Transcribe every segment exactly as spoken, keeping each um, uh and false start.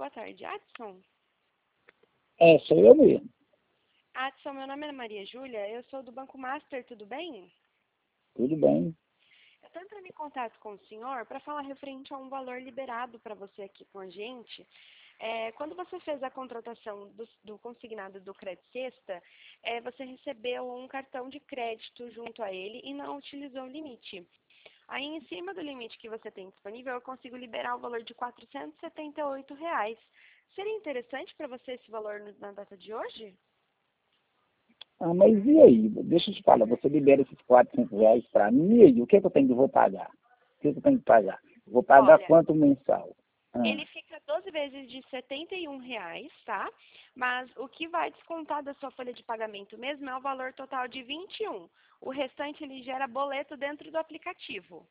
boa tarde. Adson? É, sou eu mesmo. Adson, meu nome é Maria Júlia, eu sou do Banco Master, tudo bem? Tudo bem. Eu estou entrando em contato com o senhor para falar referente a um valor liberado para você aqui com a gente. É, quando você fez a contratação do, do consignado do Crédito Sexta, é, você recebeu um cartão de crédito junto a ele e não utilizou o limite. Aí, em cima do limite que você tem disponível, eu consigo liberar o valor de quatrocentos e setenta e oito reais. Seria interessante para você esse valor no- na data de hoje? Ah, mas e aí? Deixa eu te falar, você libera esses quatrocentos reais para mim, e aí? O que, é que eu tenho que vou pagar? O que, é que eu tenho que pagar? Vou pagar Olha, quanto mensal? Ah, ele fica doze vezes de setenta e um reais, tá? Mas o que vai descontar da sua folha de pagamento mesmo é o valor total de vinte e um. O restante ele gera boleto dentro do aplicativo.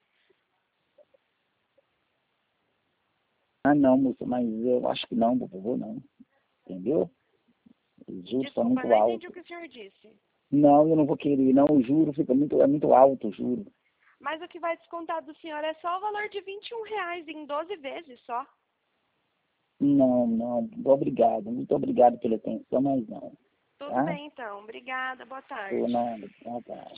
ah não, moça, mas eu acho que não, por favor, não. Entendeu? Os juros estão Desculpa, muito não entendi o altos. que o senhor disse. Não, eu não vou querer, não. O juro fica muito, é muito alto, o juro. Mas o que vai descontar do senhor é só o valor de vinte e um reais em doze vezes só. Não, não, muito obrigado. Muito obrigado pela atenção, mas não. Tudo Tá? bem, então. Obrigada. Boa Por tarde. nada. Boa tarde.